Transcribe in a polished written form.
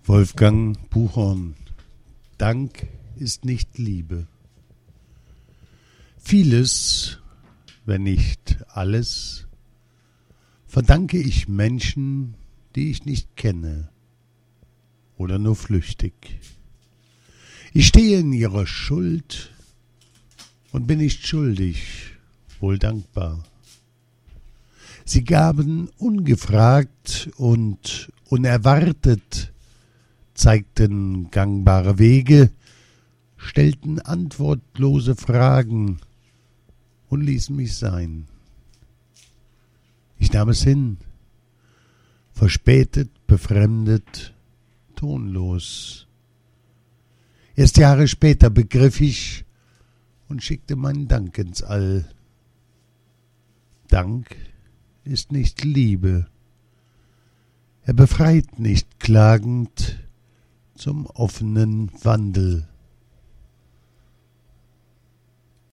Wolfgang Buchhorn. Dank ist nicht Liebe. Vieles, wenn nicht alles, verdanke ich Menschen, die ich nicht kenne oder nur flüchtig. Ich stehe in ihrer Schuld und bin nicht schuldig, wohl dankbar. Sie gaben ungefragt und unerwartet, zeigten gangbare Wege, stellten antwortlose Fragen und ließen mich sein. Ich nahm es hin, verspätet, befremdet, tonlos. Erst Jahre später begriff ich und schickte meinen Dank ins All. Dank ist nicht Liebe. Er befreit nicht klagend zum offenen Wandel.